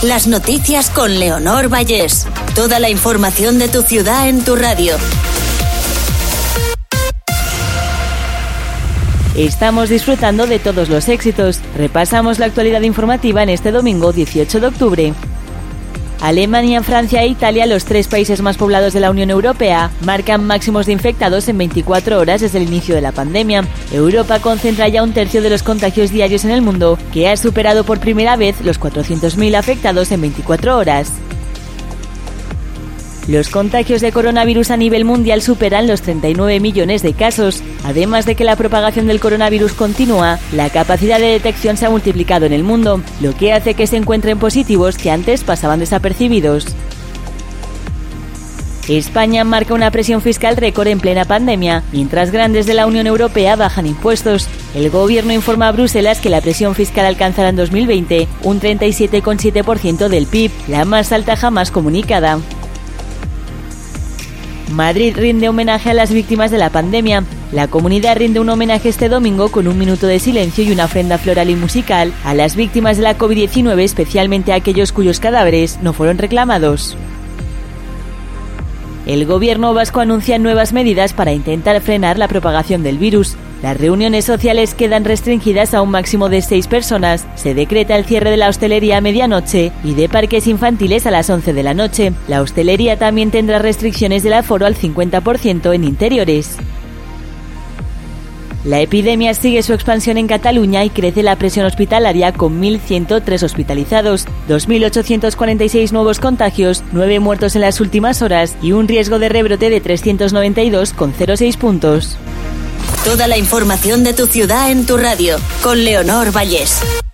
Las noticias con Leonor Vallés. Toda la información de tu ciudad en tu radio. Estamos disfrutando de todos los éxitos. Repasamos la actualidad informativa en este domingo 18 de octubre. Alemania, Francia e Italia, los 3 países más poblados de la Unión Europea, marcan máximos de infectados en 24 horas desde el inicio de la pandemia. Europa concentra ya 1/3 de los contagios diarios en el mundo, que ha superado por primera vez los 400.000 afectados en 24 horas. Los contagios de coronavirus a nivel mundial superan los 39 millones de casos. Además de que la propagación del coronavirus continúa, la capacidad de detección se ha multiplicado en el mundo, lo que hace que se encuentren positivos que antes pasaban desapercibidos. España marca una presión fiscal récord en plena pandemia, mientras grandes de la Unión Europea bajan impuestos. El gobierno informa a Bruselas que la presión fiscal alcanzará en 2020 un 37,7% del PIB, la más alta jamás comunicada. Madrid rinde homenaje a las víctimas de la pandemia. La comunidad rinde un homenaje este domingo con un minuto de silencio y una ofrenda floral y musical a las víctimas de la COVID-19, especialmente a aquellos cuyos cadáveres no fueron reclamados. El gobierno vasco anuncia nuevas medidas para intentar frenar la propagación del virus. Las reuniones sociales quedan restringidas a un máximo de 6 personas, se decreta el cierre de la hostelería a medianoche y de parques infantiles a las 11 de la noche. La hostelería también tendrá restricciones del aforo al 50% en interiores. La epidemia sigue su expansión en Cataluña y crece la presión hospitalaria con 1.103 hospitalizados, 2.846 nuevos contagios, 9 muertos en las últimas horas y un riesgo de rebrote de 392,06 puntos. Toda la información de tu ciudad en tu radio, con Leonor Vallés.